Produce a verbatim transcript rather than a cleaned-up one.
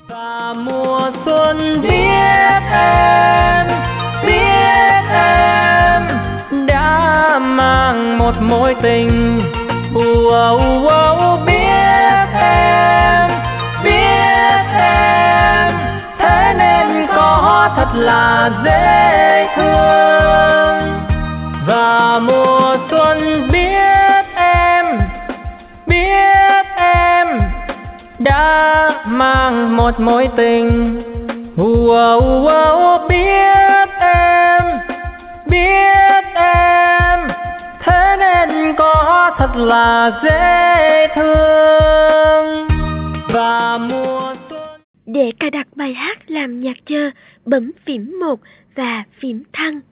Và mùa xuân biết em, biết em đã mang một mối tình. Wow, wow, biết em, biết em, thế nên có thật là dễ thương. Và mùa xuân biết em, biết em đã mang một mối tình. Wow, wow, biết em, biết em, thế nên có thật là dễ thương. Và mùa xuân. Để cài đặt bài hát làm nhạc chờ, bấm phím một và phím thăng.